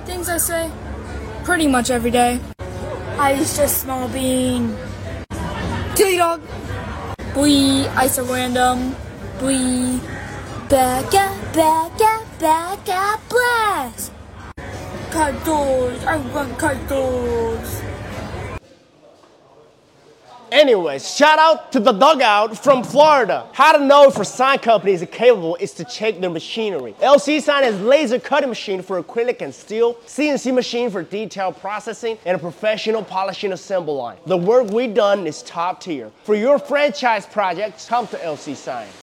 Things I say pretty much every day. Ice just small bean. Tilly dog. Blee, ice at random. Blee. Back out, blast. Kite doors, I run kite doors. Anyways, shout out to the Dugout from Florida. How to know if a sign company is capable is to check their machinery. LC Sign has laser cutting machine for acrylic and steel, CNC machine for detail processing, and a professional polishing assembly line. The work we've done is top tier. For your franchise projects, come to LC Sign.